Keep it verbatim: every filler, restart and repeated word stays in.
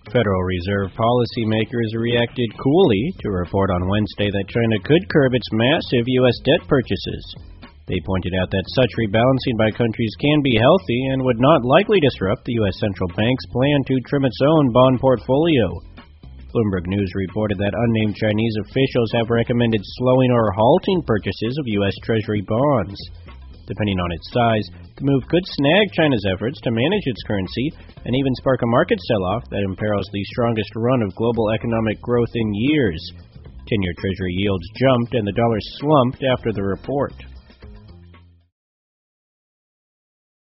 Federal Reserve policymakers reacted coolly to a report on Wednesday that China could curb its massive U S debt purchases. They pointed out that such rebalancing by countries can be healthy and would not likely disrupt the U S central bank's plan to trim its own bond portfolio. Bloomberg News reported that unnamed Chinese officials have recommended slowing or halting purchases of U S Treasury bonds. Depending on its size, the move could snag China's efforts to manage its currency and even spark a market sell-off that imperils the strongest run of global economic growth in years. ten-year Treasury yields jumped and the dollar slumped after the report.